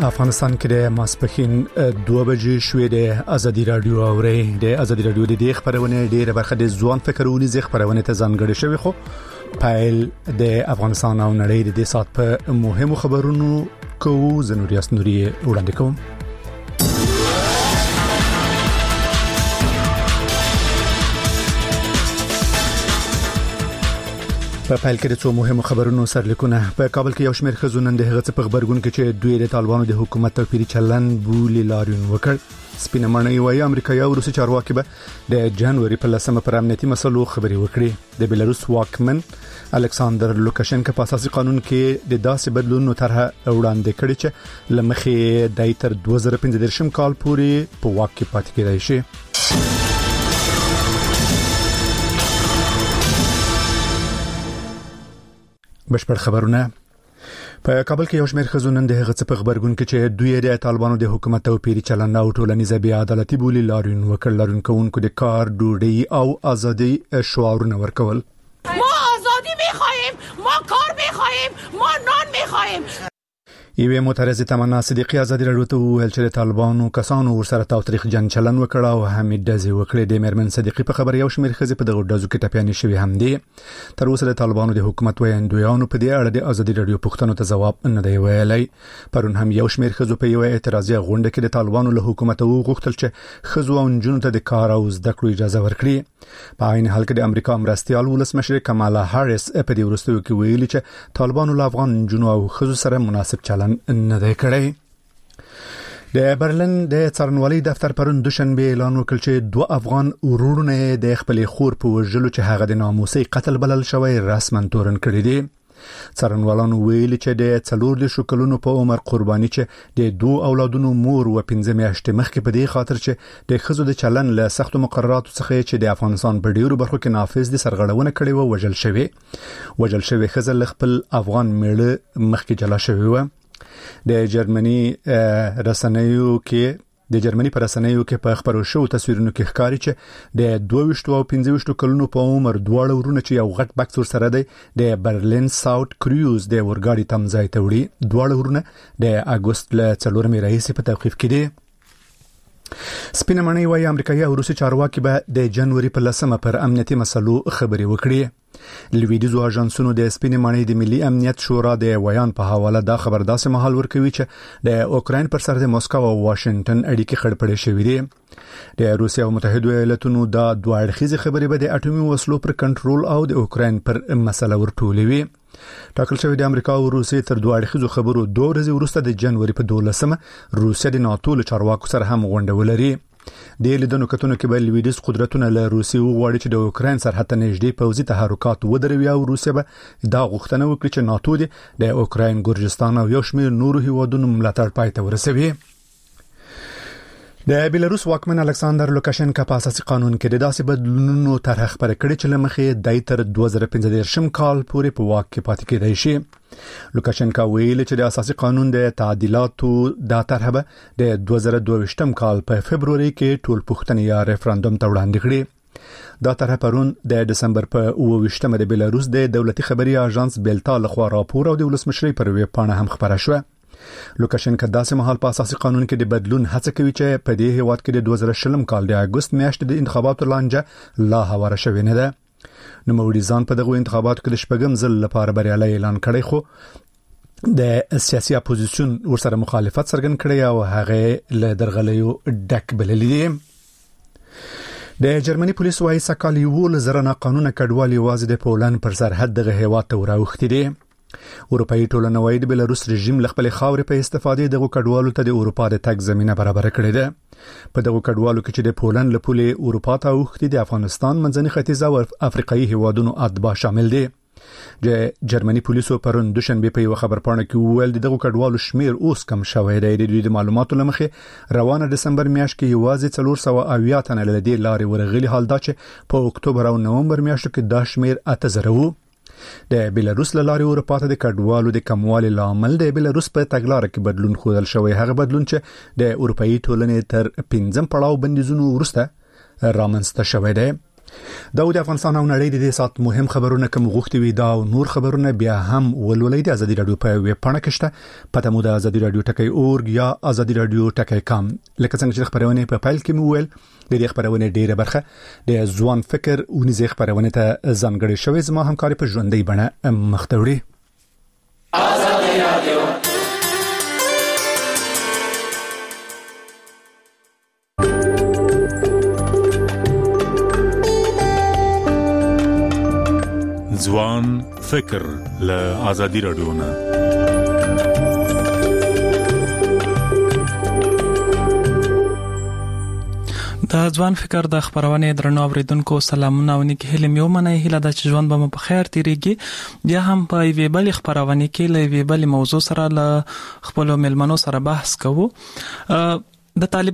افغانستان کې د ماسپښین 2 بجې شوې د ازادي رادیو اوري د ازادي رادیو د خبرونه ډیره برخه د ځوان فکرونی زی خبرونه ته ځانګړې شوی خو پایل د افغانستان او نړۍ د سات په مهمو خبرونو کوو زنوریاس نوري وړاندې کوم. په پایل کې د څو مهمو خبرونو سرلیکونه په کابل کې یو شمېر خزونن د هغه څه په خبرګون کې چې دوی د طالبانو د حکومت توپیری چلن بولی لاریون وکړ. سپینه معنی وایي امریکایي او روسي چارواکي به د جنوري په 10مه پر امنیتي مسلو خبري وکړي. د بیلاروس واکمن الکساندر لوکاشنکو په اساسي قانون کې د داسې بدلونونو طرحه وړاندې کړې چې لمخې د تر 2015 کال پورې په واک کې پاتې کېدای شي. بشپړ خبرونه. په کابل کې یو شمېر خزونن د هغه څه په خبرګون کې چې دوی د طالبانو د حکومت توپیری چلن او ټولنیزه بې عدالتي بولی لاریون وکړ. لاریون کوونکو د کار ډوډۍ او ازادي شعارونه ورکول. ما آزادی می‌خواهیم، ما کار می‌خواهیم، ما نان می‌خواهیم. ایوه معترضه تمنا صدیقی ازادي رادیو ته ویل چې طالبانو کسانو ورسره تاریخ جن چلن وکړ او حمید دزي وکړي. د مرمن صدیقی په خبر یو شمېر خزي په دغه دزو کې ټپيانې شوی هم دي. تر اوسه د طالبانو د حکومت ویاندویانو په دې اړه د ازادي رادیو پوښتنو ته جواب نه دی ویلي. پرون هم یو شمېر خزو په یو اعتراضي غونډه کې د طالبانو له حکومت وغوښتل چې خزو او جنونو ته د کار او زده کړو اجازه ورکړي. په عین حال کې د امریکا مرستيال ولسمشر کمالا هاریس په دې وروستیو کې ویلي چې طالبانو له افغان جنونو او خزو سره مناسب چلن نه دی کړی. د برلین د څارنوالۍ دفتر پرون دوشنبه اعلان وکړ چې 2 افغان ورونه د خپل خور په وژلو چې هغه د ناموسي قتل بلل شوی رسماً تورن کړی دی. څارنوالانو ویلي چې د 4 کلونو په عمر قرباني چې د 2 اولادونو مور و 15 میاشتې مخکې په دې خاطر چې د خزو د چلن له سختو مقرراتو څخه چې د افغانستان په ډیرو برخو کې نافذ دي سرغړونه کړې و وژل شوی خزل خپل افغان میړه مخکې جلا شوی و. د جرمني په رسنیو کې په خبرو شو تصویرونو کې ښکاري چې د 22 او 15 کلونو په عمر دواړه ورونه چې یو غټ بکس ور سره دی د برلین ساوت کریوز د ورګاډي تمځای ته وړي. دواړه ورونه د اگست له 4 رئیس په توقيف کې دي. سپینه معنی وایي امریکایي او روسي چارواکي به د جنوري په 10مه پر امنیتي مسلو خبري وکړي. لویدیزو اژانسونو د سپینه معنی د ملي امنیت شورا د ویان په حواله دا خبر داسې مهال ورکوي چې د اوکراین پر سر د مسکو او واشنگټن اړیکې خړپړې شوې دي. د روسیا او متحده ایالاتونو دا دوه اړخیزه خبرې به د اټومي وسلو پر کنټرول او د اوکراین پر مسله ورټولوي. ټاکل شوی د امریکا او روسیې تر دوه اړخیزو خبرو 2 ورځې وروسته د جنوري په 12مه روسیا د ناتو له چارواکو سره هم غونډه ولري. د لیدنو کتونکو کې به لویدیز قدرتونه له روسیې وغواړي چې د اوکراین سرحد ته نږدې پوځي تحرکات ودروي او روسیا به دا غوښتنه وکړي چې ناتو د اوکراین ګورجستان او یو شمېر نورو هیوادونو ملاتړ پای ته ورسوي. د بیلاروس واکمن الکساندر لوکاشنکو په اساسي قانون کې د داسې بدلونونو طرح خبره کړې چې لمخې د تر 2015 کال پورې په واک کې پاتې کېدای شي. لوکاشنکو ویلي چې د اساسي قانون د تعدیلاتو د طرح به د 2022 کال په فبرवरी کې ټول پوښتنې یا ریفرندوم ته وړاندې کړي. دا طرح پرون د دسمبر په 28مه د بیلاروس د دولتي خبري اژانس بیلتا لخوا راپور او د ولسمشرۍ پر ویب پاڼه هم خبره شوه. لوکاشنکو داسې مهال په اساسي قانون کې د بدلون هڅه کوي چې په دې هیواد کې د 2020 کال د اگست میاشتې د انتخاباتو لانجه لا هواره شوې نه ده. نو موري ځان په دغه انتخاباتو کې د شپږم ځل لپاره بریالي اعلان کړی خو د سیاسي اپوزیشن ورسره مخالفت څرګند کړی او هغه له درغلیو ډک بللی دي. د جرمني پولیس وايي سکهال یو لزرنه قانون کډوالي وازه د پولند پر سرحد دغه هیواد ته وراوښتي دي. اروپאי ټولنه وايي د بیلاروس رژیم له خپل خاورې په استفادې دغه کډوالو ته د اروپا د تګ زمينه برابر کړې ده. په دغه کډوالو کې چې د پولند له پولې اروپا ته اوښتي د افغانستان منځني ختیځ او افریقایي هیوادونو اتباع شامل دي. د جرمني پولیسو پرون دوشنبه په یو خبر پاڼه کې ویل دغه کډوالو شمیر اوس کم شوی دی. د معلوماتو لمخې روانه دسمبر میاشت کې یوازې 480 تنه له دې لارې ورغلي، حال دا چې په اکتوبر او نومبر میاشتو کې دا شمیر 8000 وو. د بیلاروس له لارې اروپا ته د کډوالو د کموالي لامل د بیلاروس په تګلارې کې بدلون ښودل شوی. هغه بدلون چې د اروپאי ټولنې تر 5 پړاو بندیزونو وروسته رامنځته شوی دی. دا د افغانستان او نړۍ د دې سات مهم خبرونه کوم غوښتي وي دا او نور خبرونه بیا هم ولولئ د ازادي رادیو په ویب پاڼه کې شته پته مو د ازادي رادیو ټکی اورګ یا ازادي رادیو ټکی کام لکه څنګه چې خبرونه په فایل کې مو ویل د دې خبرونه ډیره برخه د ځوان فکر اونیزه خبرونه ته ځانګړي شوی زما همکاري په ژوندۍ بڼه مختوړي ازادي رادیو ځوان فکر له ازادي رادیو نه د ځوان فکر د خبرونه درنو اوریدونکو سلامونه ونی کې هلم یو منه هله د ژوند به په خیر تیریږي بیا هم په ویبل خبرونه کې له ویبل موضوع سره له خپل ملمنو سره بحث کوو د طالب